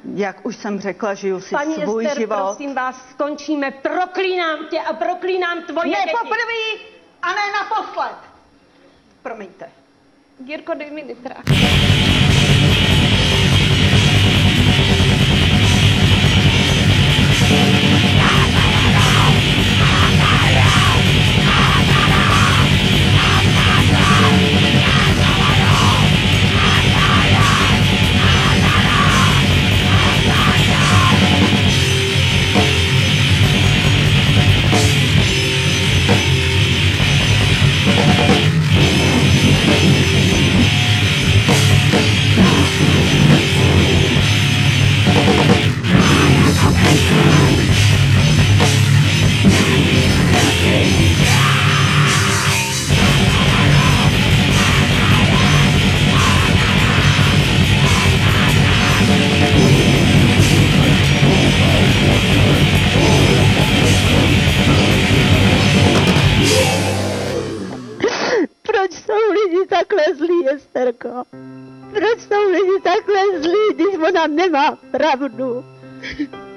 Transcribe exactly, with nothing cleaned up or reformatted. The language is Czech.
Jak už jsem řekla, žiju si Paní svůj Ester, život. prosím vás, skončíme. Proklínám tě a proklínám tvoje Ne děti. poprvé a ne naposled. Promiňte. Jirko, dej mi nitrák. Proč jsou lidi takhle zlí, Esterko? Proč jsou lidi takhle zlí, když ona nemá pravdu?